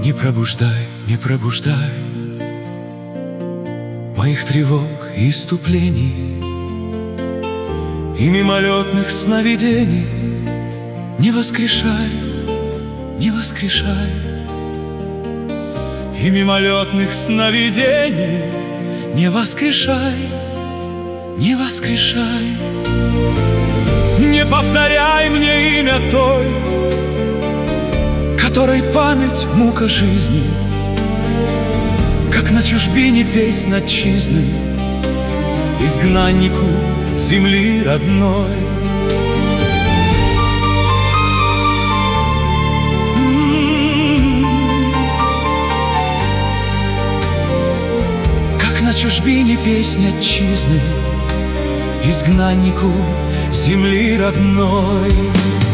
Не пробуждай, не пробуждай моих тревог и иступлений и мимолетных сновидений. Не воскрешай, не воскрешай, и мимолетных сновидений не воскрешай, не воскрешай. Не повторяй мне имя той, которой память мука жизни, как на чужбине песнь отчизны, изгнаннику земли родной. Как на чужбине песнь отчизны, изгнаннику земли родной.